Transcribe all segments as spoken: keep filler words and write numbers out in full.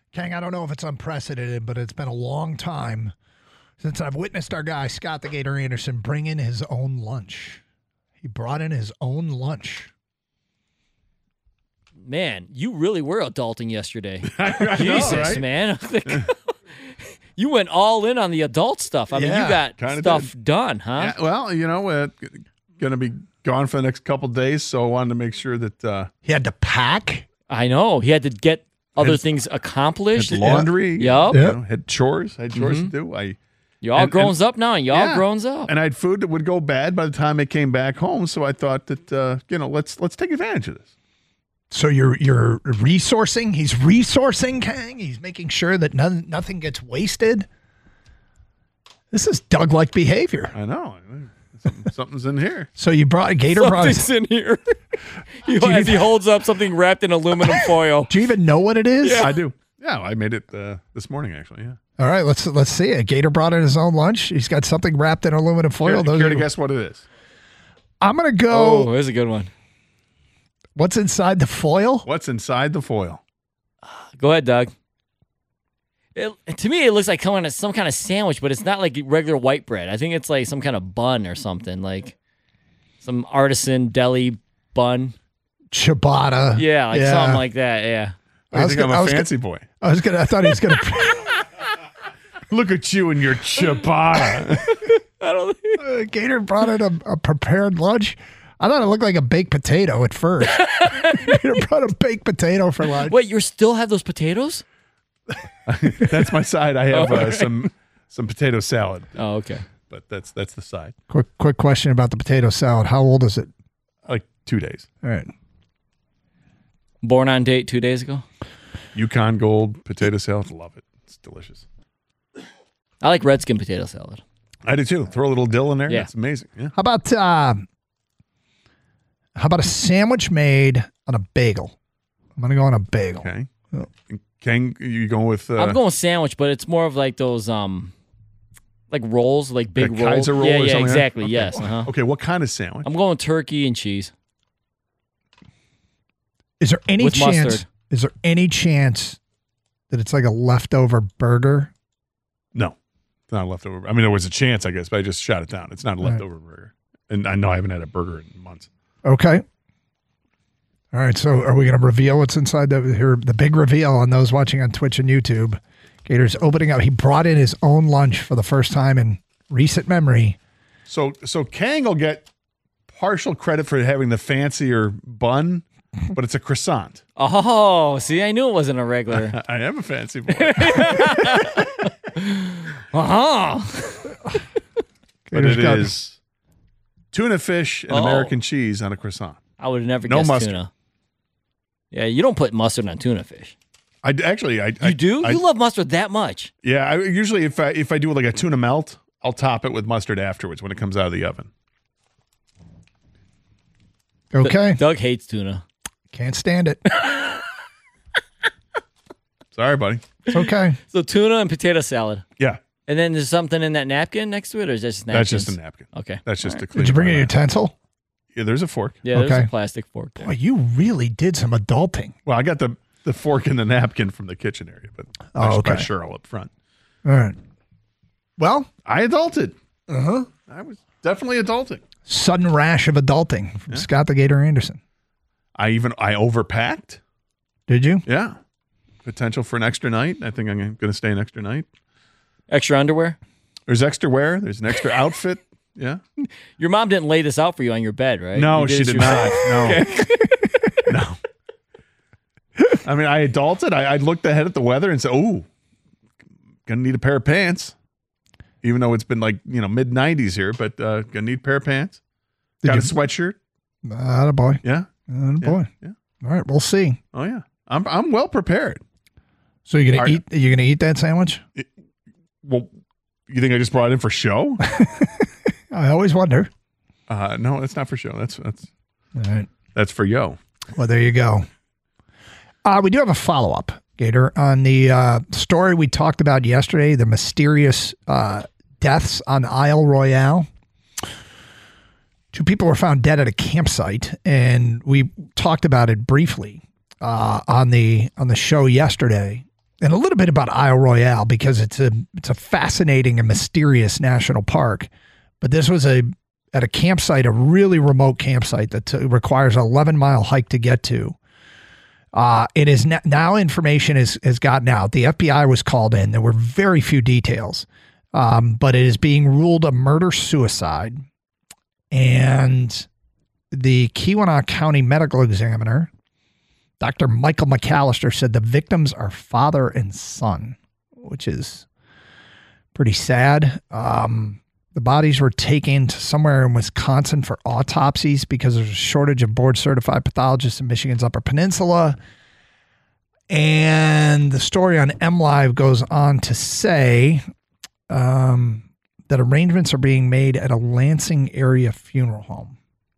Kang, I don't know if it's unprecedented, but it's been a long time since I've witnessed our guy, Scott the Gator Anderson, bring in his own lunch. He brought in his own lunch. Man, you really were adulting yesterday. I Jesus, know, right? man. You went all in on the adult stuff. I mean, Yeah, you got kinda stuff did. done, huh? Yeah, well, you know, uh, going to be gone for the next couple of days, so I wanted to make sure that uh, He had to pack. I know. He had to get other Had- things accomplished. had laundry, Yup. you Yeah. know, had chores, I had chores Mhm. to do. I You all And- grown and- up now, and y'all Yeah. grown up. and I had food that would go bad by the time I came back home, so I thought that uh, you know, let's let's take advantage of this. So you're you're resourcing. He's resourcing, Kang. He's making sure that none, nothing gets wasted. This is Doug-like behavior. I know. Something, something's in here. So you brought Gator brought. Something's in here. he, Do you- as he holds up something wrapped in aluminum foil. Do you even know what it is? I do. Yeah, I made it uh, this morning actually. Yeah. All right, let's let's see it. Gator brought in his own lunch. He's got something wrapped in aluminum foil. Care, Those care are- to guess what it is? I'm gonna Oh, go. there's a good one. What's inside the foil? What's inside the foil? Go ahead, Doug. It, to me, it looks like kind of some kind of sandwich, but it's not like regular white bread. I think it's like some kind of bun or something, like some artisan deli bun. Ciabatta. Yeah, like Yeah. something like that. Yeah. I, I was think gonna- I'm I a was fancy boy. I was gonna. I thought he was gonna. Look at you and your ciabatta. I don't. uh, Gator brought in a, a prepared lunch. I thought it looked like a baked potato at first. Gator brought a baked potato for lunch. Wait, you still have those potatoes? That's my side. I have uh, some some potato salad, Oh, okay. but that's that's the side. Quick, quick question about the potato salad. How old is it? Like two days. All right. Born on date two days ago. Yukon Gold potato salad. Love it. It's delicious. I like Redskin potato salad. I do too. Throw a little dill in there. Yeah. It's amazing. Yeah. How about uh, how about a sandwich made on a bagel? I'm gonna go on a bagel. Okay. Oh. King, you going with? Uh, I'm going sandwich, but it's more of like those um, like rolls, like big a rolls. Kaiser roll yeah, or yeah, something like that? exactly. Okay. Yes. Uh-huh. Okay. What kind of sandwich? I'm going turkey and cheese. Is there any With chance? mustard. Is there any chance that it's like a leftover burger? No, it's not a leftover. I mean, there was a chance, I guess, but I just shot it down. It's not a Right. leftover burger, and I know I haven't had a burger in months. Okay. All right. So, are we going to reveal what's inside the here? The big reveal on those watching on Twitch and YouTube. Gator's opening up. He brought in his own lunch for the first time in recent memory. So, so Kang will get partial credit for having the fancier bun, but it's a croissant. Oh, see, I knew it wasn't a regular. I am a fancy boy. Uh-huh. But Gator's it got- is tuna fish and Oh. American cheese on a croissant. I would have never No guessed mustard. tuna. Yeah, you don't put mustard on tuna fish. I d- actually, I You I, do? I, you love mustard that much? yeah. I usually if I if I do like a tuna melt, I'll top it with mustard afterwards when it comes out of the oven. Okay. Doug hates tuna. Can't stand it. Sorry, buddy. It's okay. So tuna and potato salad. Yeah, And then there's something in that napkin next to it, or is that just that's napkins? just a napkin. Okay. That's just a clean. Did you bring a line. utensil? Yeah, there's a fork. Yeah, there's Okay. a plastic fork there. Boy, you really did some adulting. Well, I got the the fork and the napkin from the kitchen area, but Oh, I should okay. put Cheryl up front. All right. Well, I adulted. uh huh. I was definitely adulting. Sudden rash of adulting from Scott the Gator Anderson. I even I overpacked. Did you? Yeah, potential for an extra night. I think I'm going to stay an extra night. Extra underwear? There's extra wear. There's an extra outfit. Yeah. Your mom didn't lay this out for you on your bed, right? No, You she this did yourself. not. No. No. I mean, I adulted. I, I looked ahead at the weather and said, "Oh, gonna need a pair of pants." Even though it's been like you know mid nineties here, but uh, gonna need a pair of pants. Did Got you- a sweatshirt. Atta boy. Yeah. Atta boy. Yeah. All right, we'll see. Oh yeah. I'm I'm well prepared. So you're gonna Are- eat? You're gonna eat that sandwich? Well, you think I just brought it in for show? I always wonder. Uh, no, that's not for show. That's that's All right. that's for yo. Well, there you go. Uh, we do have a follow up, Gator, on the uh, story we talked about yesterday, the mysterious uh, deaths on Isle Royale. Two people were found dead at a campsite, and we talked about it briefly uh, on the on the show yesterday. and a little bit about Isle Royale because it's a it's a fascinating and mysterious national park. But this was a at a campsite, a really remote campsite that t- requires an eleven mile hike to get to. Uh, it is n- now information is, has gotten out. The F B I was called in. There were very few details, um, but it is being ruled a murder-suicide. And the Keweenaw County medical examiner, Doctor Michael McAllister, said the victims are father and son, which is pretty sad. Um, the bodies were taken to somewhere in Wisconsin for autopsies because there's a shortage of board-certified pathologists in Michigan's Upper Peninsula. And the story on MLive goes on to say um, that arrangements are being made at a Lansing area funeral home,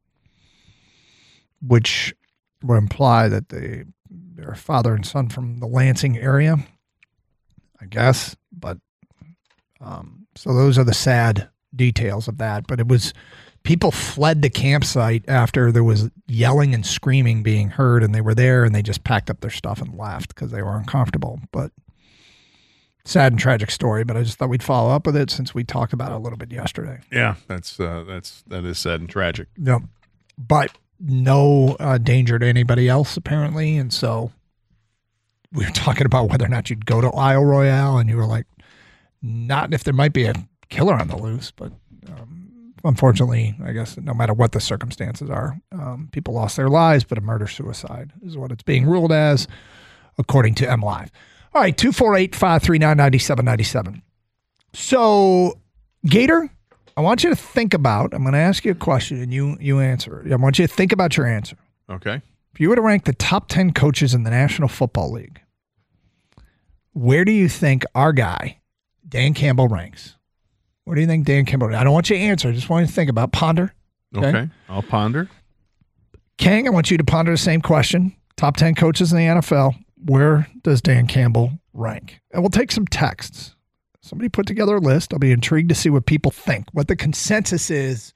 which would imply that they, they're father and son from the Lansing area, I guess. But um, so those are the sad details of that. But it was, people fled the campsite after there was yelling and screaming being heard, and they were there and they just packed up their stuff and left because they were uncomfortable. But sad and tragic story, but I just thought we'd follow up with it since we talked about it a little bit yesterday. Yeah, that's uh, that's that is sad and tragic. Yep. But no uh, danger to anybody else, apparently. And so we were talking about whether or not you'd go to Isle Royale, and you were like, not if there might be a killer on the loose. But um, unfortunately, I guess no matter what the circumstances are, um, people lost their lives, but a murder-suicide is what it's being ruled as, according to MLive. All right, two four eight, five three nine, nine seven nine seven. So, Gator, I want you to think about, I'm going to ask you a question and you you answer it. I want you to think about your answer. Okay. If you were to rank the top ten coaches in the National Football League, where do you think our guy, Dan Campbell, ranks? Where do you think Dan Campbell ranks? I don't want you to answer. I just want you to think about, ponder. Okay. okay. I'll ponder. Kang, I want you to ponder the same question. Top ten coaches in the N F L. Where does Dan Campbell rank? And we'll take some texts. Somebody put together a list. I'll be intrigued to see what people think, what the consensus is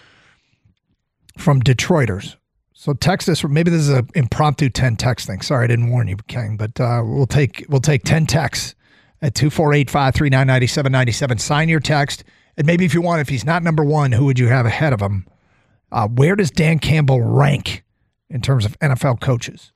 from Detroiters. So text us. Maybe this is an impromptu ten text thing. Sorry, I didn't warn you, King, but uh, we'll take we'll take ten texts at two four eight, five three nine, nine seven nine seven. Sign your text. And maybe if you want, if he's not number one, who would you have ahead of him? Uh, where does Dan Campbell rank in terms of N F L coaches?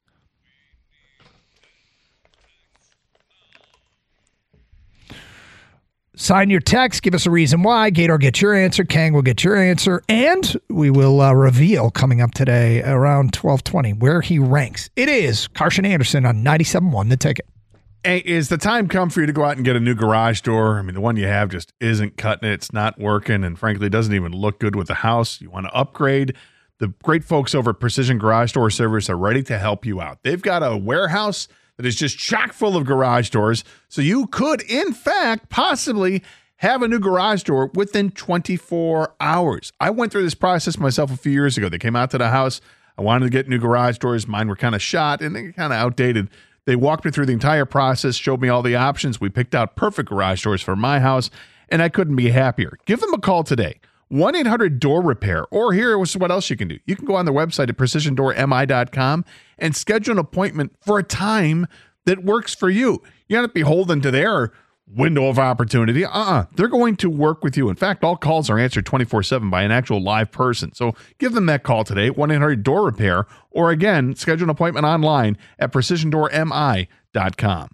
Sign your text. Give us a reason why. Gator, get your answer. Kang will get your answer. And we will uh, reveal coming up today around twelve twenty where he ranks. It is Carson Anderson on ninety-seven point one The Ticket. Hey, is the time come for you to go out and get a new garage door? I mean, the one you have just isn't cutting it. It's not working, and frankly, doesn't even look good with the house. You want to upgrade. The great folks over at Precision Garage Door Service are ready to help you out. They've got a warehouse that is just chock full of garage doors. So you could, in fact, possibly have a new garage door within twenty-four hours. I went through this process myself a few years ago. They came out to the house. I wanted to get new garage doors. Mine were kind of shot and they kind of outdated. They walked me through the entire process, showed me all the options. We picked out perfect garage doors for my house, and I couldn't be happier. Give them a call today. one eight hundred door repair. Or here is what else you can do. You can go on their website at precision door m i dot com and schedule an appointment for a time that works for you. You're not beholden to their window of opportunity. Uh-uh. They're going to work with you. In fact, all calls are answered twenty-four seven by an actual live person. So give them that call today, one eight hundred door repair. Or again, schedule an appointment online at precision door m i dot com.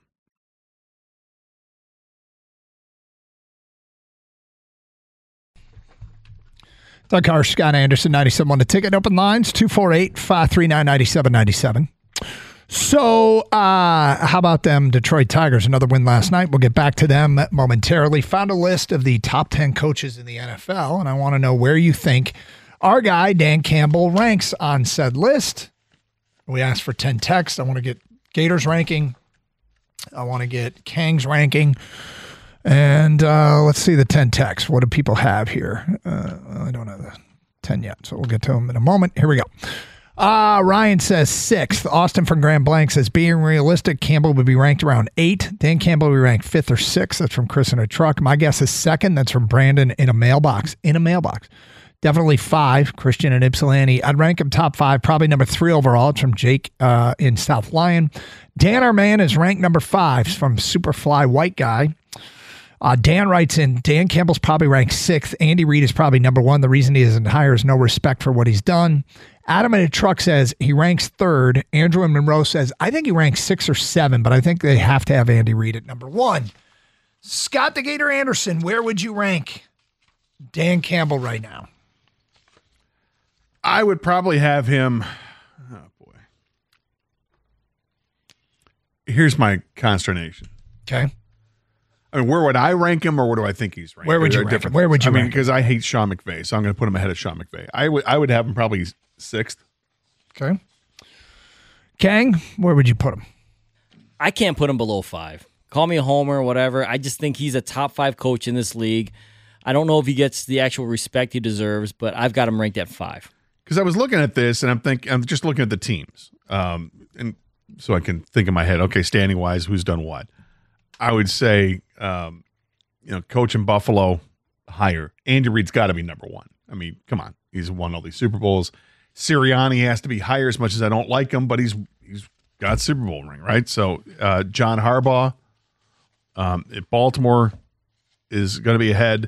Doug Carr, Scott Anderson, ninety-seven point one The Ticket. Open lines, two four eight, five three nine, nine seven nine seven. So, uh, how about them Detroit Tigers? Another win last night. We'll get back to them momentarily. Found a list of the top ten coaches in the N F L, and I want to know where you think our guy, Dan Campbell, ranks on said list. We asked for ten texts. I want to get Gators ranking. I want to get Kang's ranking. And uh, let's see the ten texts. What do people have here? Uh, I don't have the ten yet, so we'll get to them in a moment. Here we go. Uh, Ryan says sixth. Austin from Grand Blanc says, being realistic, Campbell would be ranked around eight. Dan Campbell would be ranked fifth or sixth. That's from Chris in a truck. My guess is second. That's from Brandon in a mailbox. In a mailbox. definitely five, Christian and Ypsilanti. I'd rank him top five, probably number three overall. It's from Jake uh, in South Lyon. Dan, our man, is ranked number five from Superfly White Guy. Uh, Dan writes in, Dan Campbell's probably ranked sixth. Andy Reid is probably number one. The reason he isn't higher is no respect for what he's done. Adam in a truck says he ranks third. Andrew in Monroe says, I think he ranks six or seven, but I think they have to have Andy Reid at number one. Scott the Gator Anderson, where would you rank Dan Campbell right now? I would probably have him. Oh, boy. Here's my consternation. Okay. I mean, where would I rank him, or where do I think he's ranked? Where would you rank him? Where would you I mean, rank him? because I hate Sean McVay, so I'm going to put him ahead of Sean McVay. I would I would have him probably sixth. Okay. Kang, where would you put him? I can't put him below five. Call me a homer or whatever. I just think he's a top five coach in this league. I don't know if he gets the actual respect he deserves, but I've got him ranked at five. Because I was looking at this, and I'm thinking, I'm just looking at the teams, um, and so I can think in my head, okay, standing wise, who's done what? I would say, um, you know, coach in Buffalo, higher. Andy Reid's got to be number one. I mean, come on, he's won all these Super Bowls. Sirianni has to be higher, as much as I don't like him, but he's he's got a Super Bowl ring, right? So uh, John Harbaugh, um, if Baltimore is going to be ahead,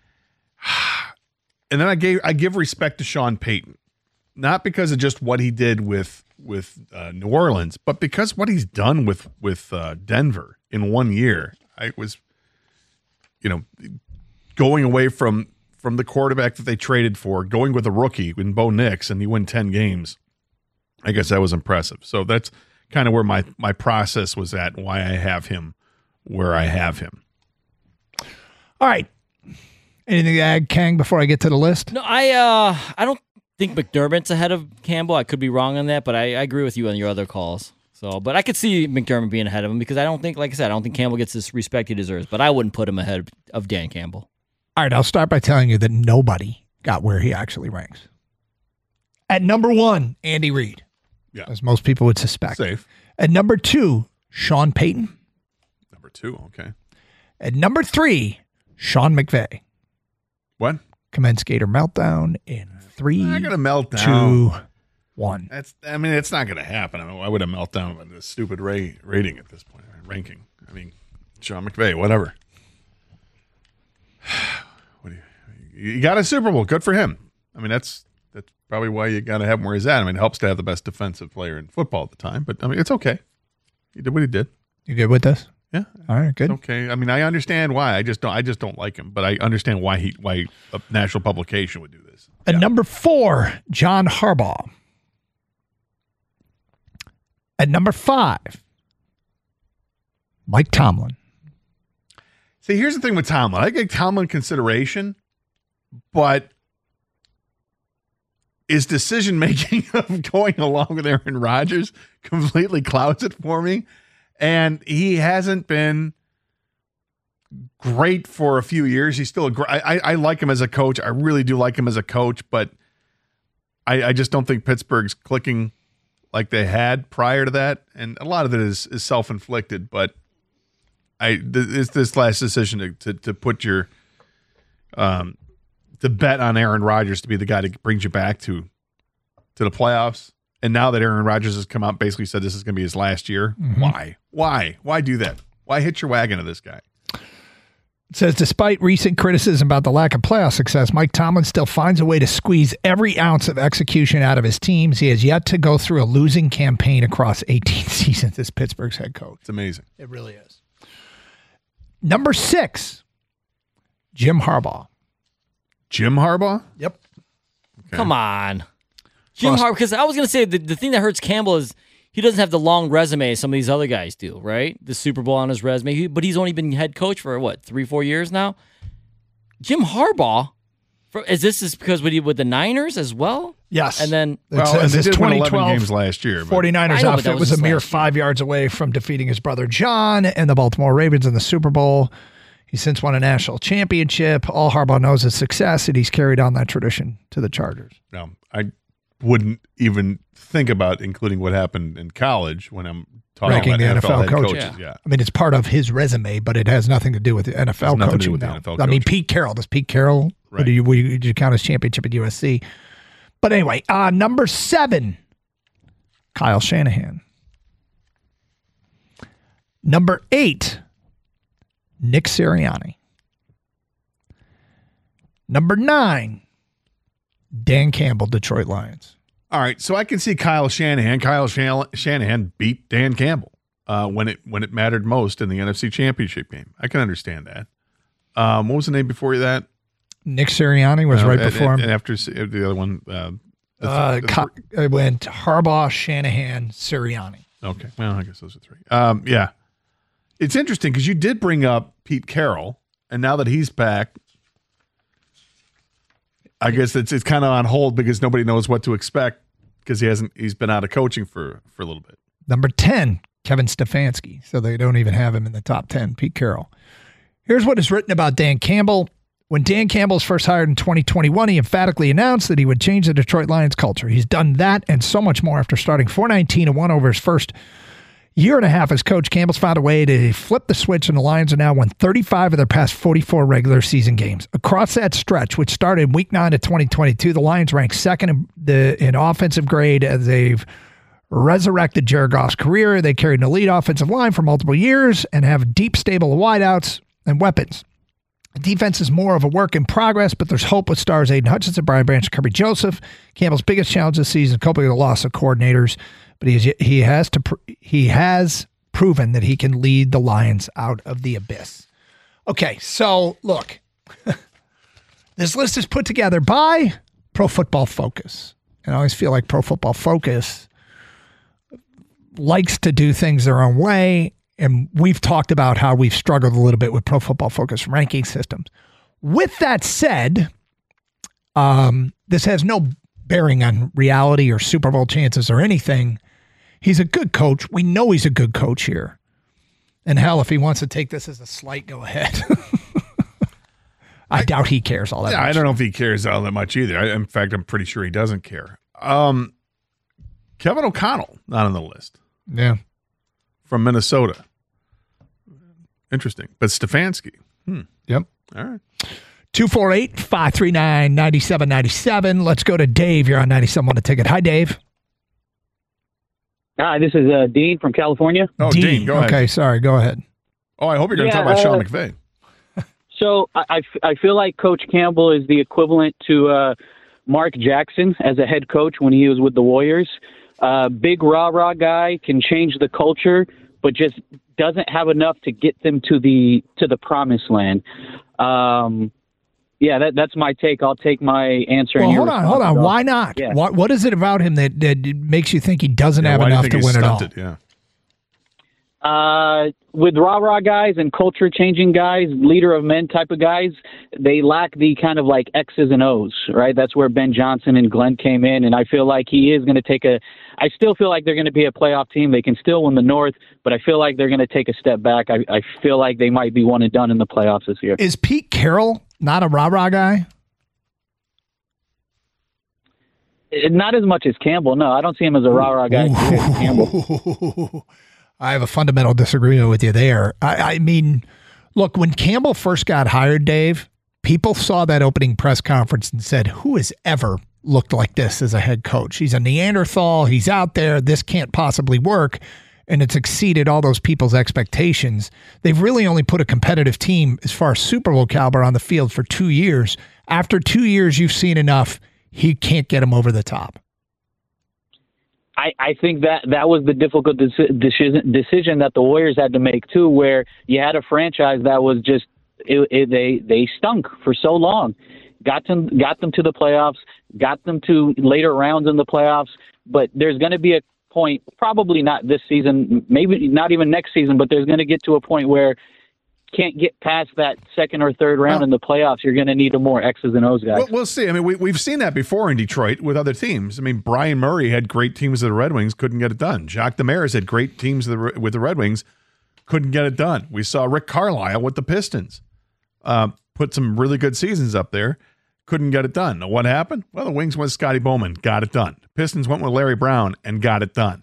and then I gave I give respect to Sean Payton, not because of just what he did with with uh, New Orleans, but because what he's done with with uh, Denver in one year. I was, you know, going away from from the quarterback that they traded for, going with a rookie in Bo Nix, and he won ten games. I guess that was impressive. So that's kind of where my my process was at, and why I have him where I have him. All right. Anything to add, Kang, before I get to the list? No, I uh, I don't think McDermott's ahead of Campbell. I could be wrong on that, but I, I agree with you on your other calls. So, but I could see McDermott being ahead of him because I don't think, like I said, I don't think Campbell gets this respect he deserves. But I wouldn't put him ahead of Dan Campbell. All right, I'll start by telling you that nobody got where he actually ranks. At number one, Andy Reid, Yeah, as most people would suspect. safe. At number two, Sean Payton. Number two, okay. At number three, Sean McVay. What? Commence Gator Meltdown in three, I'm not gonna melt down. two, one. That's. I mean, it's not gonna happen. I mean, why would I melt down with this stupid Ray rating at this point? Ranking. I mean, Sean McVay, whatever. What do you? You got a Super Bowl. Good for him. I mean, that's that's probably why you got to have him where he's at. I mean, it helps to have the best defensive player in football at the time. But I mean, it's okay. He did what he did. You good with this? Yeah. All right, good. Okay. I mean, I understand why. I just don't. I just don't like him. But I understand why he why a national publication would do this. At Yeah. number four, John Harbaugh. At number five, Mike Tomlin. See, here's the thing with Tomlin. I give Tomlin consideration, but his decision making of going along with Aaron Rodgers completely clouds it for me. And he hasn't been great for a few years. He's still a great. I, I like him as a coach. I really do like him as a coach, but I, I just don't think Pittsburgh's clicking like they had prior to that. And a lot of it is, is self-inflicted, but I th- it's this last decision to, to to put your um to bet on Aaron Rodgers to be the guy that brings you back to to the playoffs. And now that Aaron Rodgers has come out and basically said this is going to be his last year, Mm-hmm. why? Why? Why do that? Why hit your wagon to this guy? It says, despite recent criticism about the lack of playoff success, Mike Tomlin still finds a way to squeeze every ounce of execution out of his teams. He has yet to go through a losing campaign across eighteen seasons as Pittsburgh's head coach. It's amazing. It really is. Number six, Jim Harbaugh. Jim Harbaugh? Yep. Come on. Jim Frost- Harbaugh, because I was going to say the, the thing that hurts Campbell is he doesn't have the long resume some of these other guys do, right? The Super Bowl on his resume, he, but he's only been head coach for, what, three, four years now? Jim Harbaugh, for, is this is because with, with the Niners as well? Yes. And then, It Well, says and they his did win eleven twenty twelve games last year. but- 49ers I know, but outfit that was, was a just mere last year. five yards away from defeating his brother John and the Baltimore Ravens in the Super Bowl. He's since won a national championship. All Harbaugh knows is success, and he's carried on that tradition to the Chargers. No, I wouldn't even think about including what happened in college when I'm talking Ranking about the N N F L head coaches. coaches. Yeah. I mean, it's part of his resume, but it has nothing to do with the N F L Has nothing to do coaching. with the no. N F L I mean, coaching. Pete Carroll. Does Pete Carroll, Right. do you, would you, did you count his championship at U S C? But anyway, uh, number seven, Kyle Shanahan. Number eight, Nick Sirianni. Number nine, Dan Campbell, Detroit Lions. All right, so I can see Kyle Shanahan. Kyle Shan- Shanahan beat Dan Campbell uh, when it when it mattered most in the N F C Championship game. I can understand that. Um, what was the name before that? Nick Sirianni was Uh, right and- before and, him. and after S- the other one. Uh, the th- Uh, the Ka- thr- it went Harbaugh, Shanahan, Sirianni. okay, well, I guess those are three. Um, yeah, it's interesting because you did bring up Pete Carroll, and now that he's back, I guess it's it's kind of on hold because nobody knows what to expect because he hasn't he's been out of coaching for for a little bit. Number ten, Kevin Stefanski. So they don't even have him in the top ten, Pete Carroll. Here's what is written about Dan Campbell. When Dan Campbell was first hired in twenty twenty-one, he emphatically announced that he would change the Detroit Lions culture. He's done that and so much more after starting four nineteen and one over his first year and a half as coach. Campbell's found a way to flip the switch, and the Lions are now won thirty-five of their past forty-four regular season games. Across that stretch, which started in week nine of twenty twenty-two, the Lions ranked second in, the, in offensive grade as they've resurrected Jared Goff's career. They carried an elite offensive line for multiple years and have a deep stable of wideouts and weapons. The defense is more of a work in progress, but there's hope with stars Aiden Hutchinson, Brian Branch, and Kirby Joseph. Campbell's biggest challenge this season is coping with the loss of coordinators, but he he has to pr- he has proven that he can lead the Lions out of the abyss. Okay, so look, this list is put together by Pro Football Focus, and I always feel like Pro Football Focus likes to do things their own way. And we've talked about how we've struggled a little bit with Pro Football Focus ranking systems. With that said, um, this has no bearing on reality or Super Bowl chances or anything. He's a good coach. We know he's a good coach here. And hell, if he wants to take this as a slight, go ahead. I, I doubt he cares all that Yeah, much. I don't know if he cares all that much either. I, in fact, I'm pretty sure he doesn't care. Um, Kevin O'Connell, not on the list. Yeah. From Minnesota. Interesting. But Stefanski. Hmm. Yep. All right. two four eight, five three nine, nine seven nine seven. Let's go to Dave. You're on ninety-seven on the ticket. Hi, Dave. Hi, this is uh, Dean from California. Oh, Dean. Dean, go ahead. Okay, sorry. Go ahead. Oh, I hope you're going to Yeah, talk about Sean uh, McVay. So I, I f- I feel like Coach Campbell is the equivalent to uh, Mark Jackson as a head coach when he was with the Warriors. Uh, big rah-rah guy, can change the culture, but just doesn't have enough to get them to the to the promised land. Um, yeah, that, that's my take. I'll take my answer. Well, and your hold on, hold response on. as well. Why not? Yeah. What What is it about him that, that makes you think he doesn't Yeah, have why do you enough think to he's win it all? stunted? Yeah. Uh, with rah-rah guys and culture-changing guys, leader of men type of guys, they lack the kind of like X's and O's, right? That's where Ben Johnson and Glenn came in, and I feel like he is going to take a – I still feel like they're going to be a playoff team. They can still win the North, but I feel like they're going to take a step back. I, I feel like they might be one and done in the playoffs this year. Is Pete Carroll not a rah-rah guy? It- not as much as Campbell. No, I don't see him as a rah-rah guy. Campbell. I have a fundamental disagreement with you there. I, I mean, look, when Campbell first got hired, Dave, people saw that opening press conference and said, who has ever looked like this as a head coach? He's a Neanderthal. He's out there. This can't possibly work. And it's exceeded all those people's expectations. They've really only put a competitive team as far as Super Bowl caliber on the field for two years. After two years, you've seen enough. He can't get them over the top. I, I think that that was the difficult deci- decision decision that the Warriors had to make too, where you had a franchise that was just it, it, they they stunk for so long, got them got them to the playoffs, got them to later rounds in the playoffs, but there's going to be a point, probably not this season, maybe not even next season, but there's going to get to a point where can't get past that second or third round well, in the playoffs. You're going to need a more X's and O's guy. We'll, we'll see. I mean, we, we've seen that before in Detroit with other teams. I mean, Brian Murray had great teams with the Red Wings, couldn't get it done. Jacques Demers had great teams with the, with the Red Wings, couldn't get it done. We saw Rick Carlisle with the Pistons, uh, put some really good seasons up there, couldn't get it done. Now, what happened? Well, the Wings went with Scotty Bowman, got it done. Pistons went with Larry Brown and got it done.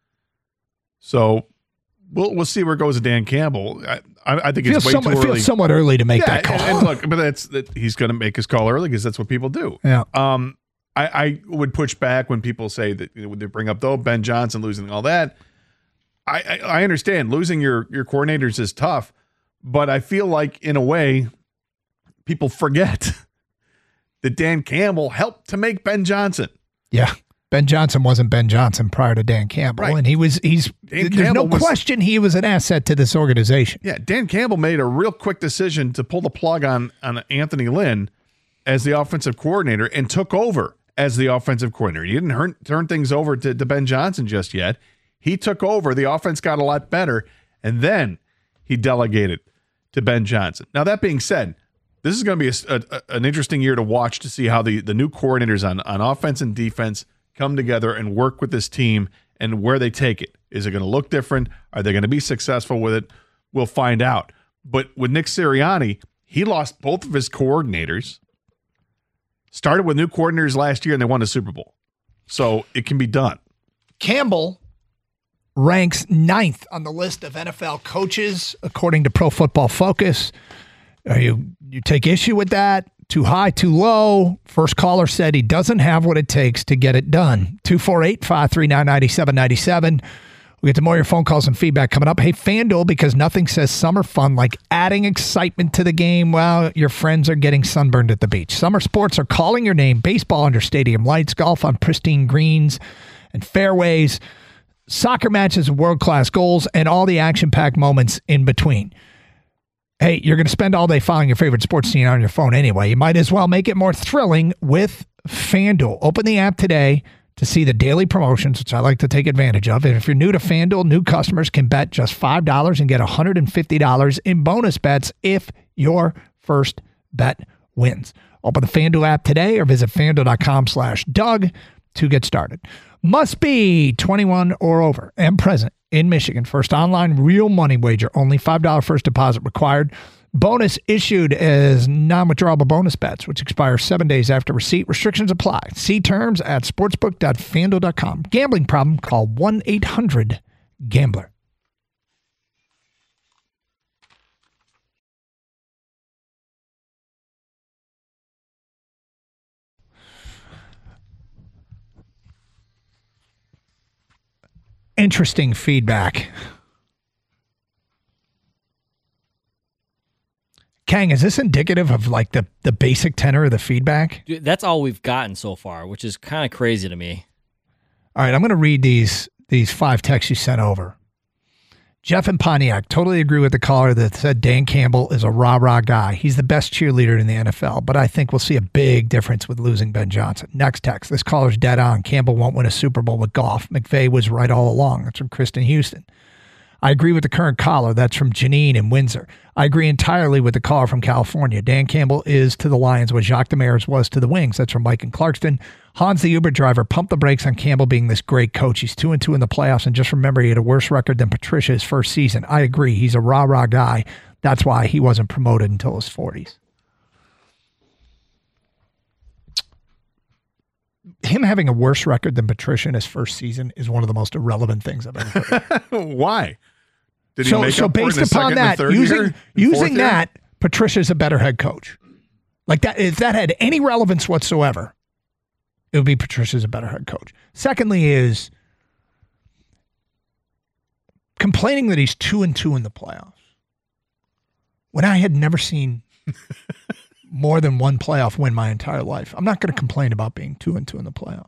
So we'll we'll see where it goes with Dan Campbell. I, I, I think feels it's way somewhat, too early. Feels somewhat early to make yeah, that call. And, and look, but that's that he's going to make his call early because that's what people do. Yeah. Um, I, I would push back when people say that you know, they bring up though Ben Johnson losing all that. I, I I understand losing your your coordinators is tough, but I feel like in a way people forget that Dan Campbell helped to make Ben Johnson. Yeah. Ben Johnson wasn't Ben Johnson prior to Dan Campbell. Right. And he was, he's, Dan there's Campbell no was- question he was an asset to this organization. Yeah, Dan Campbell made a real quick decision to pull the plug on, on Anthony Lynn as the offensive coordinator and took over as the offensive coordinator. He didn't turn, turn things over to, to Ben Johnson just yet. He took over. The offense got a lot better, and then he delegated to Ben Johnson. Now, that being said, this is going to be a, a, an interesting year to watch to see how the, the new coordinators on, on offense and defense come together and work with this team and where they take it. Is it going to look different? Are they going to be successful with it? We'll find out. But with Nick Sirianni, he lost both of his coordinators, started with new coordinators last year, and they won the Super Bowl. So it can be done. Campbell ranks ninth on the list of N F L coaches, according to Pro Football Focus. Are you, you take issue with that? Too high, too low? First caller said he doesn't have what it takes to get it done. two four eight, five three nine, nine seven nine seven. We'll get to more of your phone calls and feedback coming up. Hey, FanDuel, because nothing says summer fun like adding excitement to the game while your friends are getting sunburned at the beach. Summer sports are calling your name. Baseball under stadium lights, golf on pristine greens and fairways, soccer matches with world-class goals, and all the action-packed moments in between. Hey, you're going to spend all day following your favorite sports team on your phone anyway. You might as well make it more thrilling with FanDuel. Open the app today to see the daily promotions, which I like to take advantage of. And if you're new to FanDuel, new customers can bet just five dollars and get one hundred fifty dollars in bonus bets if your first bet wins. Open the FanDuel app today or visit FanDuel.com slash Doug to get started. Must be twenty-one or over and present in Michigan. First online real money wager. Only five dollars first deposit required. Bonus issued as non-withdrawable bonus bets, which expire seven days after receipt. Restrictions apply. See terms at sportsbook dot fanduel dot com. Gambling problem? Call one eight hundred gambler. Interesting feedback. Kang, is this indicative of like the, the basic tenor of the feedback? Dude, that's all we've gotten so far, which is kind of crazy to me. All right, I'm going to read these these five texts you sent over. Jeff and Pontiac, totally agree with the caller that said Dan Campbell is a rah-rah guy. He's the best cheerleader in the N F L, but I think we'll see a big difference with losing Ben Johnson. Next text, this caller's dead on. Campbell won't win a Super Bowl with Goff. McVay was right all along. That's from Kristen Houston. I agree with the current caller. That's from Janine in Windsor. I agree entirely with the caller from California. Dan Campbell is to the Lions what Jacques Demers was to the Wings. That's from Mike in Clarkston. Hans, the Uber driver, pumped the brakes on Campbell being this great coach. He's two and two in the playoffs, and just remember he had a worse record than Patricia his first season. I agree. He's a rah-rah guy. That's why he wasn't promoted until his forties. Him having a worse record than Patricia in his first season is one of the most irrelevant things I've ever heard. Why? Did he so make so up for it based in the upon second and that, third using year? And using fourth year? that, Patricia's a better head coach. Like that, if that had any relevance whatsoever, it would be Patricia's a better head coach. Secondly, is complaining that he's two and two in the playoffs when I had never seen more than one playoff win my entire life. I'm not going to complain about being two and two in the playoffs.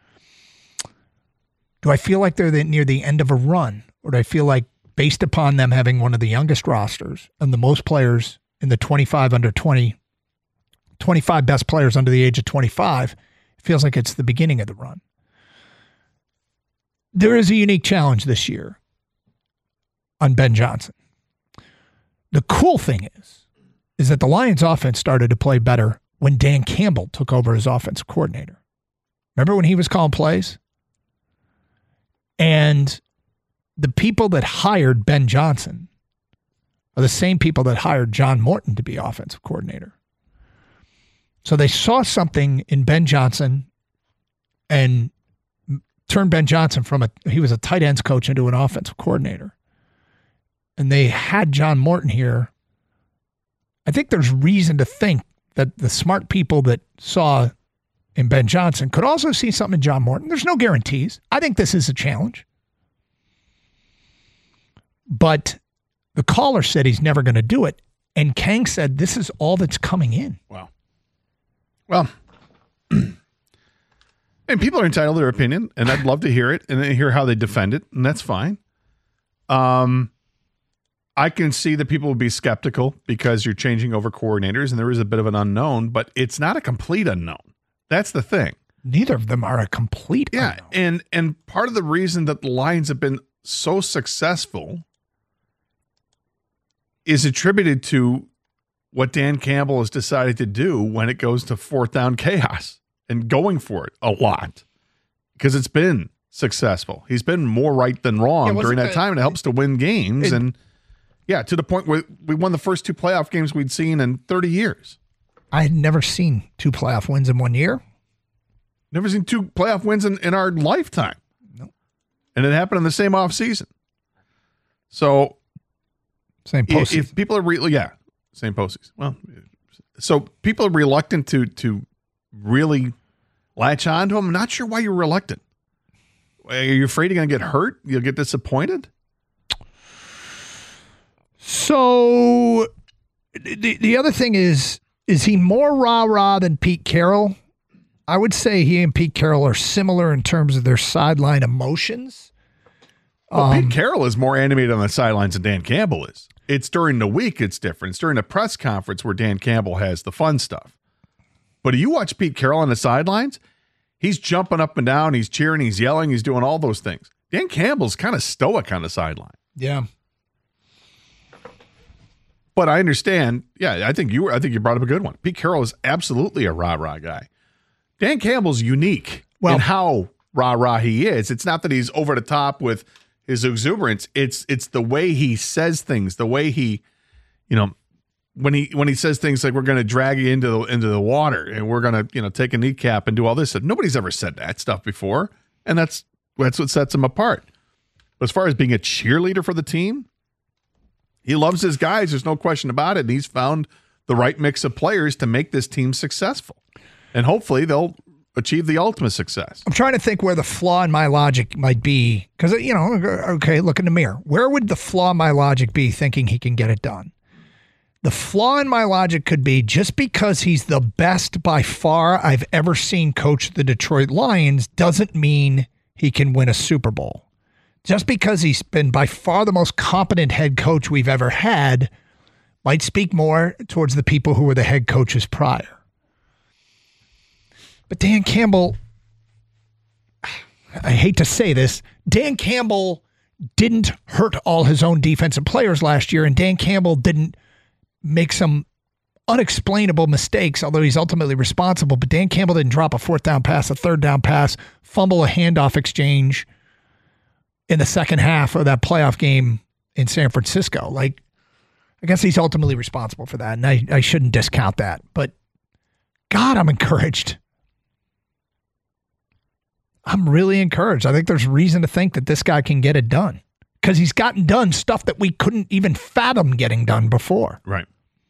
Do I feel like they're the, near the end of a run, or do I feel like, based upon them having one of the youngest rosters and the most players in the twenty-five under twenty, twenty-five best players under the age of twenty-five, it feels like it's the beginning of the run? There is a unique challenge this year on Ben Johnson. The cool thing is, is that the Lions offense started to play better when Dan Campbell took over as offensive coordinator. Remember when he was calling plays? And the people that hired Ben Johnson are the same people that hired John Morton to be offensive coordinator. So they saw something in Ben Johnson and turned Ben Johnson from a he was a tight ends coach into an offensive coordinator. And they had John Morton here. I think there's reason to think that the smart people that saw in Ben Johnson could also see something in John Morton. There's no guarantees. I think this is a challenge. But the caller said he's never going to do it. And Kang said this is all that's coming in. Wow. Well, and people are entitled to their opinion, and I'd love to hear it and hear how they defend it, and that's fine. Um, I can see that people will be skeptical because you're changing over coordinators, and there is a bit of an unknown, but it's not a complete unknown. That's the thing. Neither of them are a complete yeah, unknown. and and part of the reason that the Lions have been so successful is attributed to what Dan Campbell has decided to do when it goes to fourth down chaos and going for it a lot because it's been successful. He's been more right than wrong yeah, during that it, time, and it helps to win games. It, and yeah, to the point where we won the first two playoff games we'd seen in thirty years. I had never seen two playoff wins in one year. Never seen two playoff wins in, in our lifetime. Nope. And it happened in the same offseason. So same postseason. If people are really, yeah, same postseason. Well, so people are reluctant to to really latch on to him. I'm not sure why you're reluctant. Are you afraid you're going to get hurt? You'll get disappointed? So the the other thing is, is he more rah-rah than Pete Carroll? I would say he and Pete Carroll are similar in terms of their sideline emotions. Well, um, Pete Carroll is more animated on the sidelines than Dan Campbell is. It's during the week it's different. It's during the press conference where Dan Campbell has the fun stuff. But you watch Pete Carroll on the sidelines, he's jumping up and down, he's cheering, he's yelling, he's doing all those things. Dan Campbell's kind of stoic on the sideline. Yeah. But I understand. Yeah, I think you were, I think you brought up a good one. Pete Carroll is absolutely a rah-rah guy. Dan Campbell's unique well, in how rah-rah he is. It's not that he's over the top with his exuberance. It's it's the way he says things, the way he, you know, when he when he says things like we're going to drag you into the into the water and we're going to, you know, take a kneecap and do all this. Nobody's ever said that stuff before, and that's that's what sets him apart. But as far as being a cheerleader for the team, he loves his guys. There's no question about it. And he's found the right mix of players to make this team successful. And hopefully they'll achieve the ultimate success. I'm trying to think where the flaw in my logic might be. Because, you know, okay, look in the mirror. Where would the flaw in my logic be thinking he can get it done? The flaw in my logic could be just because he's the best by far I've ever seen coach the Detroit Lions doesn't mean he can win a Super Bowl. Just because he's been by far the most competent head coach we've ever had might speak more towards the people who were the head coaches prior. But Dan Campbell, I hate to say this, Dan Campbell didn't hurt all his own defensive players last year, and Dan Campbell didn't make some unexplainable mistakes, although he's ultimately responsible. But Dan Campbell didn't drop a fourth down pass, a third down pass, fumble a handoff exchange in the second half of that playoff game in San Francisco. Like, I guess he's ultimately responsible for that, and I, I shouldn't discount that. But God, I'm encouraged. I'm really encouraged. I think there's reason to think that this guy can get it done because he's gotten done stuff that we couldn't even fathom getting done before. Right.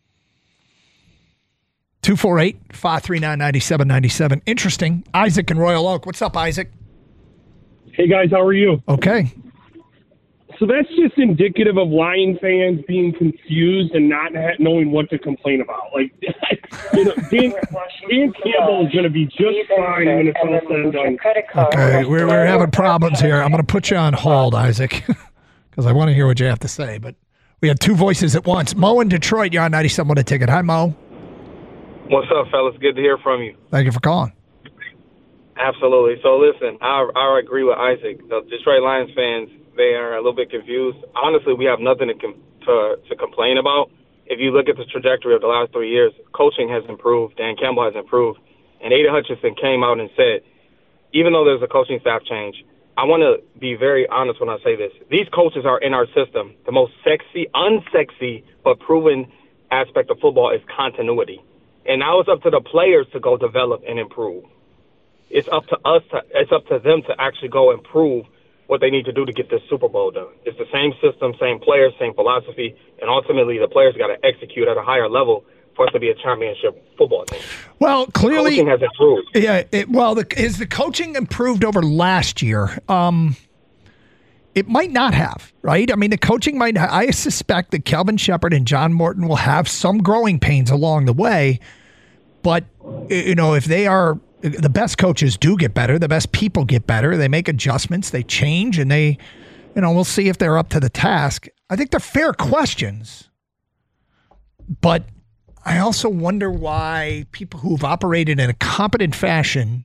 two four eight, five three nine, nine seven nine seven. Interesting. Isaac in Royal Oak. What's up, Isaac? Hey, guys. How are you? Okay. So that's just indicative of Lion fans being confused and not ha- knowing what to complain about. Like, you know, Dan, Dan Campbell is going to be just fine when it's all said and done. Okay, we're, we're having problems here. I'm going to put you on hold, Isaac, because I want to hear what you have to say. But we have two voices at once. Mo in Detroit, you're on ninety-seven with a ticket. Hi, Mo. What's up, fellas? Good to hear from you. Thank you for calling. Absolutely. So, listen, I, I agree with Isaac. The Detroit Lions fans, they are a little bit confused. Honestly, we have nothing to, com- to to complain about. If you look at the trajectory of the last three years, coaching has improved. Dan Campbell has improved. And Aidan Hutchinson came out and said, even though there's a coaching staff change, I want to be very honest when I say this. These coaches are in our system. The most sexy, unsexy, but proven aspect of football is continuity. And now it's up to the players to go develop and improve. It's up to us to, it's up to them to actually go improve what they need to do to get this Super Bowl done. It's the same system, same players, same philosophy, and ultimately the players got to execute at a higher level for us to be a championship football team. Well, clearly, coaching has improved. Yeah. It, well, the, is the coaching improved over last year? Um, it might not have, right? I mean, the coaching might. I suspect that Kelvin Shepherd and John Morton will have some growing pains along the way, but you know, if they are. The best coaches do get better. The best people get better. They make adjustments. They change, and they, you know, we'll see if they're up to the task. I think they're fair questions, but I also wonder why people who've operated in a competent fashion,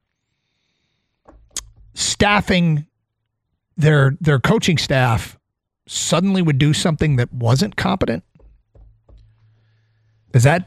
staffing their their coaching staff, suddenly would do something that wasn't competent. Is that?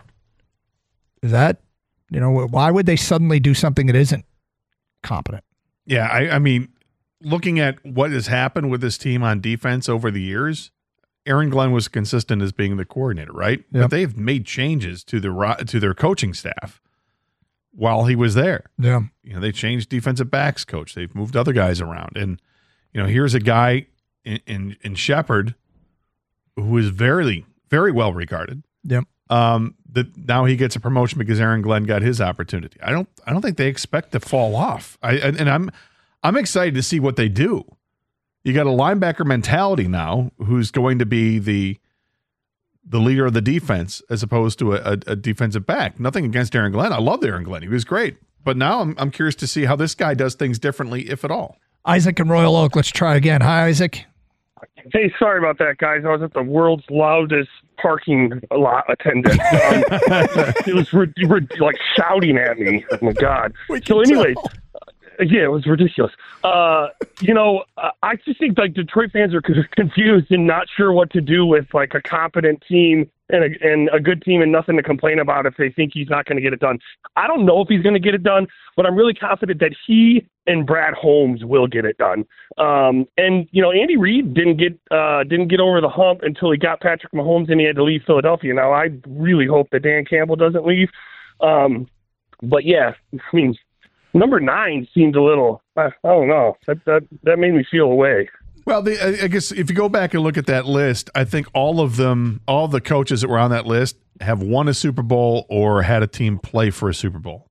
Is that? You know, why would they suddenly do something that isn't competent? Yeah, I, I mean, looking at what has happened with this team on defense over the years, Aaron Glenn was consistent as being the coordinator, right? Yep. But they've made changes to the to their coaching staff while he was there. Yeah, you know, they changed defensive backs coach. They've moved other guys around, and you know, here's a guy in in, in Shepherd who is very very well regarded. Yep. Um, that now he gets a promotion because Aaron Glenn got his opportunity. I don't, I don't think they expect to fall off. I and, and I'm, I'm excited to see what they do. You got a linebacker mentality now, who's going to be the, the leader of the defense as opposed to a, a, a defensive back. Nothing against Aaron Glenn. I love Aaron Glenn. He was great. But now I'm, I'm curious to see how this guy does things differently, if at all. Isaac and Royal Oak. Let's try again. Hi, Isaac. Hey, sorry about that, guys. I was at the world's loudest parking lot attendant. Um, it was re- re- like shouting at me. Oh my God. So, anyways, uh, yeah, it was ridiculous. Uh, you know, uh, I just think like Detroit fans are confused and not sure what to do with like a competent team and a, and a good team and nothing to complain about if they think he's not going to get it done. I don't know if he's going to get it done, but I'm really confident that he and Brad Holmes will get it done. Um, and you know, Andy Reid didn't get uh, didn't get over the hump until he got Patrick Mahomes and he had to leave Philadelphia. Now, I really hope that Dan Campbell doesn't leave. Um, but yeah, I mean, number nine seemed a little. I, I don't know. That that that made me feel away. Well, the, I guess if you go back and look at that list, I think all of them, all the coaches that were on that list have won a Super Bowl or had a team play for a Super Bowl.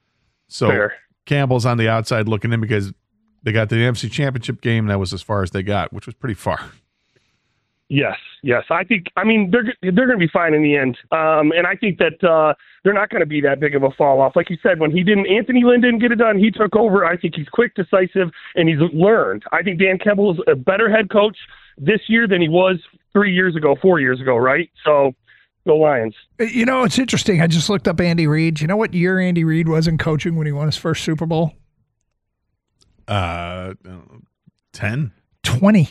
So Fair. Campbell's on the outside looking in because they got to the N F C Championship game. And that was as far as they got, which was pretty far. Yes, yes. I think. I mean, they're they're going to be fine in the end. Um, and I think that uh, they're not going to be that big of a fall off. Like you said, when he didn't, Anthony Lynn didn't get it done. He took over. I think he's quick, decisive, and he's learned. I think Dan Campbell is a better head coach this year than he was three years ago, four years ago. Right? So, go Lions. You know, it's interesting. I just looked up Andy Reid. You know what year Andy Reid was in coaching when he won his first Super Bowl? Uh, ten twenty.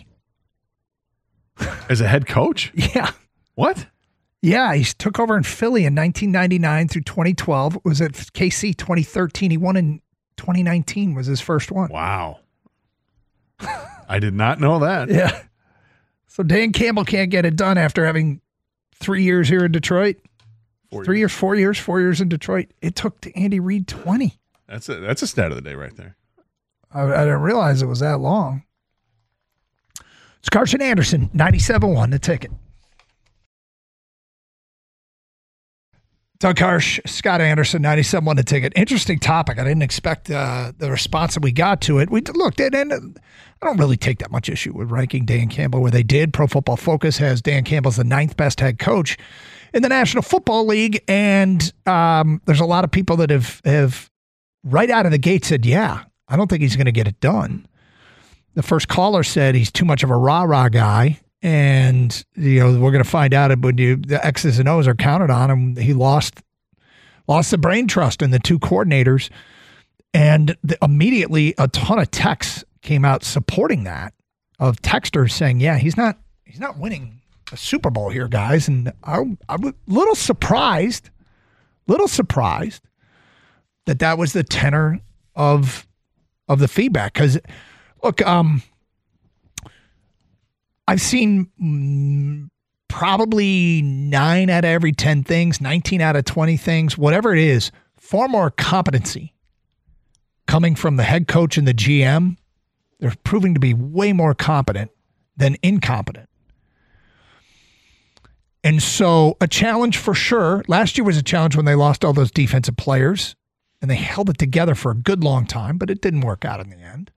As a head coach? Yeah. What? Yeah, he took over in Philly in nineteen ninety-nine through twenty twelve. It was at K C twenty thirteen. He won in twenty nineteen was his first one. Wow. I did not know that. Yeah. So Dan Campbell can't get it done after having three years here in Detroit. Four three years. years, four years, four years in Detroit. It took to Andy Reid twenty. That's a, that's a stat of the day right there. I, I didn't realize it was that long. It's Carson Anderson, ninety-seven point one, The Ticket. Doug Harsh, Scott Anderson, ninety-seven point one, The Ticket. Interesting topic. I didn't expect uh, the response that we got to it. We looked at it, and I don't really take that much issue with ranking Dan Campbell where they did. Pro Football Focus has Dan Campbell as the ninth best head coach in the National Football League, and um, there's a lot of people that have, have right out of the gate said, yeah, I don't think he's going to get it done. The first caller said he's too much of a rah-rah guy, and you know we're going to find out when you, the X's and O's are counted on him. He lost lost the brain trust in the two coordinators, and the, immediately a ton of texts came out supporting that, of texters saying, "Yeah, he's not he's not winning a Super Bowl here, guys." And I, I was a little surprised, little surprised that that was the tenor of of the feedback because. Look, um, I've seen mm, probably nine out of every ten things, nineteen out of twenty things, whatever it is, far more competency coming from the head coach and the G M. They're proving to be way more competent than incompetent. And so a challenge for sure. Last year was a challenge when they lost all those defensive players and they held it together for a good long time, but it didn't work out in the end.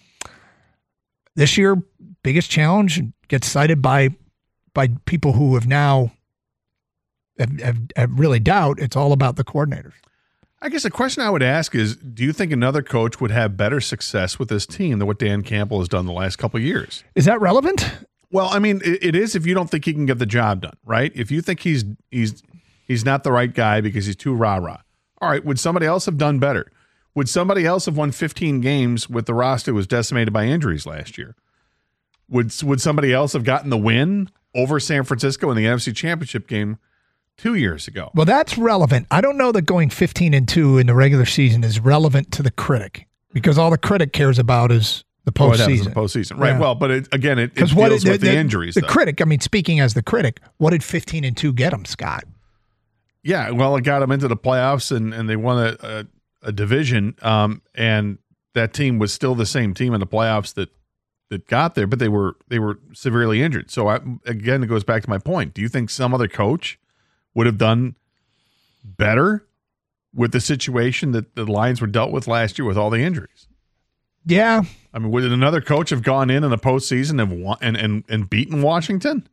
This year, biggest challenge gets cited by by people who have now have, have, have really doubt it's all about the coordinators. I guess the question I would ask is, do you think another coach would have better success with this team than what Dan Campbell has done the last couple of years? Is that relevant? Well, I mean, it, it is if you don't think he can get the job done, right? If you think he's he's he's not the right guy because he's too rah-rah. All right, would somebody else have done better? Would somebody else have won fifteen games with the roster that was decimated by injuries last year? Would would somebody else have gotten the win over San Francisco in the N F C Championship game two years ago? Well, that's relevant. I don't know that going fifteen and two in the regular season is relevant to the critic because all the critic cares about is the postseason. What happens in the postseason, right? Yeah. Well, but it, again, it, it what deals it, with the, the injuries. The though. critic, I mean, speaking as the critic, what did fifteen and two get him, Scott? Yeah, well, it got them into the playoffs, and, and they won a, a, a division, um, and that team was still the same team in the playoffs that that got there, but they were they were severely injured. So I, again, it goes back to my point. Do you think some other coach would have done better with the situation that the Lions were dealt with last year with all the injuries? Yeah. I mean, would another coach have gone in in the postseason and won, and, and and beaten Washington?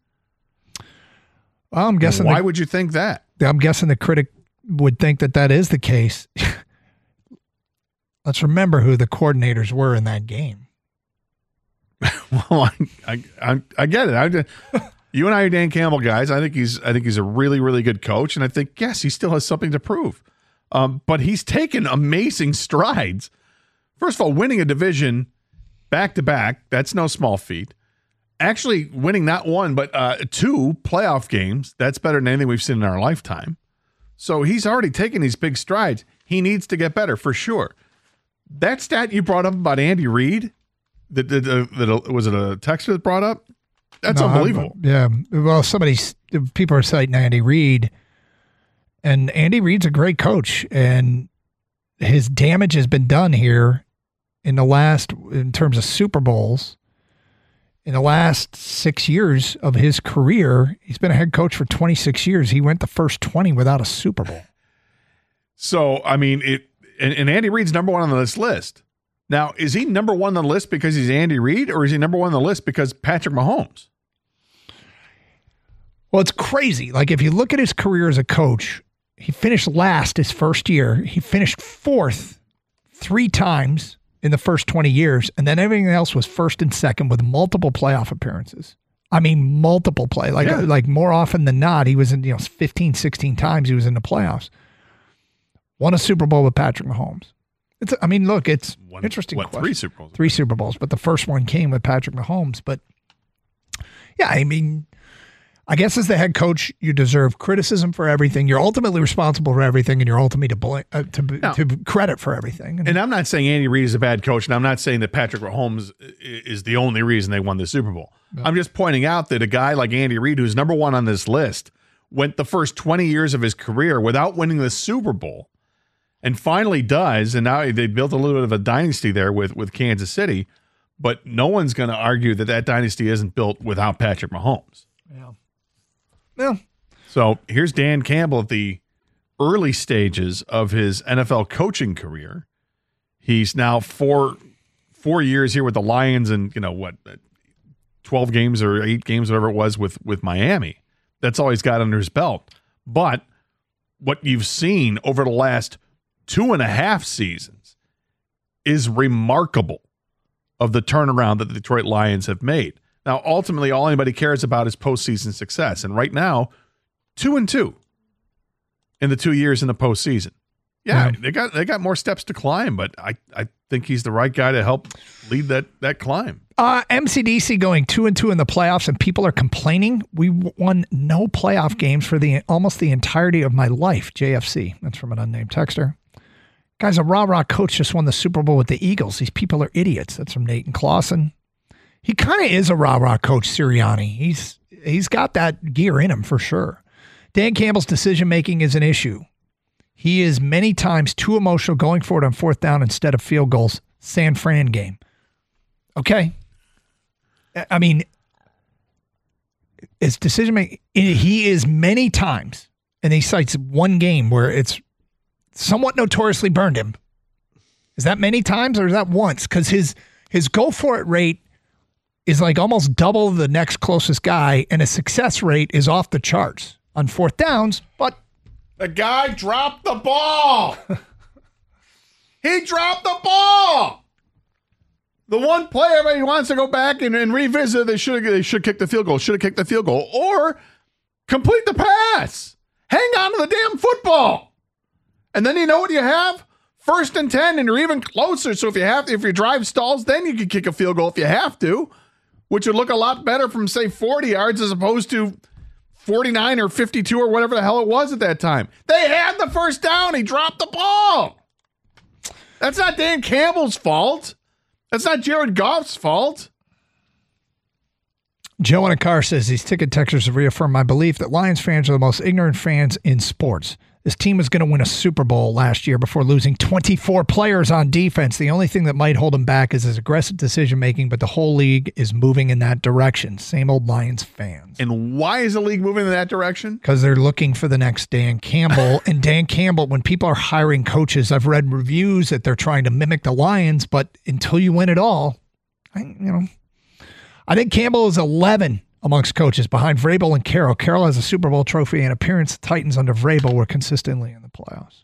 Well, I'm guessing. Why the, would you think that? I'm guessing the critic would think that that is the case. Let's remember who the coordinators were in that game. Well, I, I, I, I get it. I, you and I are Dan Campbell guys. I think he's, I think he's a really, really good coach, and I think yes, he still has something to prove. Um, but he's taken amazing strides. First of all, winning a division back to back, that's no small feat. Actually, winning not one, but uh, two playoff games, that's better than anything we've seen in our lifetime. So he's already taken these big strides. He needs to get better for sure. That stat you brought up about Andy Reid, that, that, that was it a texter that brought up? That's No, unbelievable. I'm- yeah. Well, somebody's people are citing Andy Reid, and Andy Reid's a great coach, and his damage has been done here in the last, in terms of Super Bowls. In the last six years of his career, he's been a head coach for twenty-six years. He went the first twenty without a Super Bowl. So, I mean, it and, and Andy Reid's number one on this list. Now, is he number one on the list because he's Andy Reid, or is he number one on the list because Patrick Mahomes? Well, it's crazy. Like, if you look at his career as a coach, he finished last his first year. He finished fourth three times in the first twenty years, and then everything else was first and second with multiple playoff appearances. I mean, multiple play. Like, Yeah. like more often than not, he was in, you know, fifteen, sixteen times he was in the playoffs. Won a Super Bowl with Patrick Mahomes. It's, I mean, look, it's One, interesting. What, question. three Super Bowls? Three Super Bowls, but the first one came with Patrick Mahomes. But yeah, I mean, I guess as the head coach, you deserve criticism for everything. You're ultimately responsible for everything, and you're ultimately to bl- uh, to, No. to credit for everything. And I'm not saying Andy Reid is a bad coach, and I'm not saying that Patrick Mahomes i- is the only reason they won the Super Bowl. No. I'm just pointing out that a guy like Andy Reid, who's number one on this list, went the first twenty years of his career without winning the Super Bowl, and finally does. And now they built a little bit of a dynasty there with, with Kansas City, but no one's going to argue that that dynasty isn't built without Patrick Mahomes. yeah, yeah. So here's Dan Campbell at the early stages of his N F L coaching career. He's now four four years here with the Lions, and you know what, twelve games or eight games, whatever it was, with with Miami. That's all he's got under his belt. But what you've seen over the last two and a half seasons is remarkable of the turnaround that the Detroit Lions have made. Now, ultimately, all anybody cares about is postseason success. And right now, two and two in the two years in the postseason. Yeah, Yeah. they got they got more steps to climb, but I, I think he's the right guy to help lead that that climb. Uh, M C D C going two and two in the playoffs, and people are complaining. We won no playoff games for the almost the entirety of my life. J F C. That's from an unnamed texter. Guys, a rah-rah coach just won the Super Bowl with the Eagles. These people are idiots. That's from Nathan Clausen. He kind of is a rah-rah coach, Sirianni. He's he's got that gear in him for sure. Dan Campbell's decision-making is an issue. He is many times too emotional going for it on fourth down instead of field goals. San Fran game. Okay. I mean, his decision-making, he is many times, and he cites one game where it's somewhat notoriously burned him. Is that many times or is that once? Because his his go for it rate is like almost double the next closest guy, and his success rate is off the charts on fourth downs. But the guy dropped the ball. He dropped the ball. The one play everybody wants to go back and, and revisit, they should they should kick the field goal, should have kicked the field goal, or complete the pass. Hang on to the damn football. And then you know what you have? First and ten, and you're even closer. So if you have, if your drive stalls, then you can kick a field goal if you have to, which would look a lot better from say forty yards as opposed to forty-nine or fifty-two or whatever the hell it was at that time. They had the first down. He dropped the ball. That's not Dan Campbell's fault. That's not Jared Goff's fault. Joe in a car says these ticket texters have reaffirmed my belief that Lions fans are the most ignorant fans in sports. This team was going to win a Super Bowl last year before losing twenty-four players on defense. The only thing that might hold him back is his aggressive decision-making, but the whole league is moving in that direction. Same old Lions fans. And why is the league moving in that direction? Because they're looking for the next Dan Campbell. And Dan Campbell, when people are hiring coaches, I've read reviews that they're trying to mimic the Lions, but until you win it all, I, you know, I think Campbell is eleven amongst coaches behind Vrabel and Carroll. Carroll has a Super Bowl trophy and appearance. The Titans under Vrabel were consistently in the playoffs.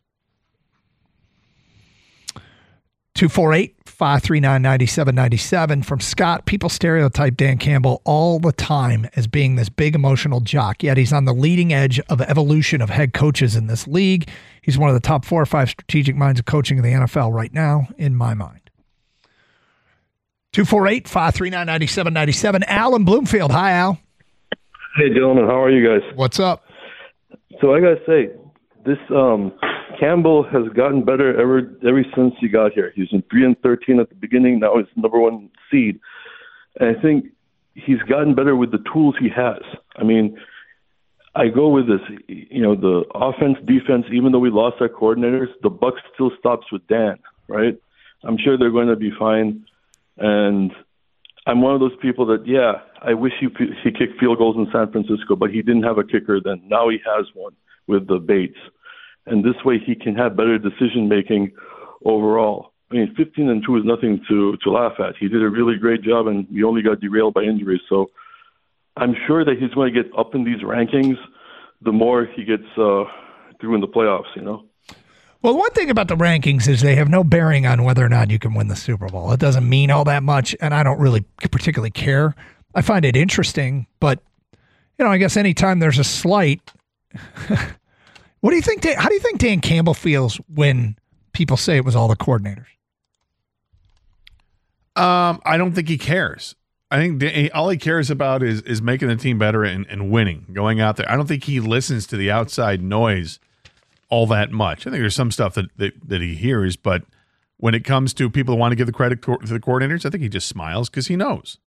two four eight, five three nine, nine seven nine seven from Scott. People stereotype Dan Campbell all the time as being this big emotional jock, yet he's on the leading edge of evolution of head coaches in this league. He's one of the top four or five strategic minds of coaching in the N F L right now, in my mind. two four eight, five three nine, nine seven nine seven. Al in Bloomfield. Hi, Al. Hey, gentlemen. How are you guys? What's up? So I got to say, this um, Campbell has gotten better ever ever since he got here. He was in three and thirteen at the beginning. Now he's number one seed. And I think he's gotten better with the tools he has. I mean, I go with this, you know, the offense, defense, even though we lost our coordinators, the buck still stops with Dan, right? I'm sure they're going to be fine. And I'm one of those people that, yeah, I wish he he kicked field goals in San Francisco, but he didn't have a kicker then. Now he has one with the Bates. And this way he can have better decision-making overall. I mean, fifteen and two is nothing to, to laugh at. He did a really great job, and we only got derailed by injuries. So I'm sure that he's going to get up in these rankings the more he gets uh, through in the playoffs, you know? Well, one thing about the rankings is they have no bearing on whether or not you can win the Super Bowl. It doesn't mean all that much, and I don't really particularly care. I find it interesting, but, you know, I guess anytime there's a slight – what do you think? Dan, how do you think Dan Campbell feels when people say it was all the coordinators? Um, I don't think he cares. I think Dan, all he cares about is is making the team better and, and winning, going out there. I don't think he listens to the outside noise all that much. I think there's some stuff that, that, that he hears, but when it comes to people who want to give the credit to the coordinators, I think he just smiles because he knows.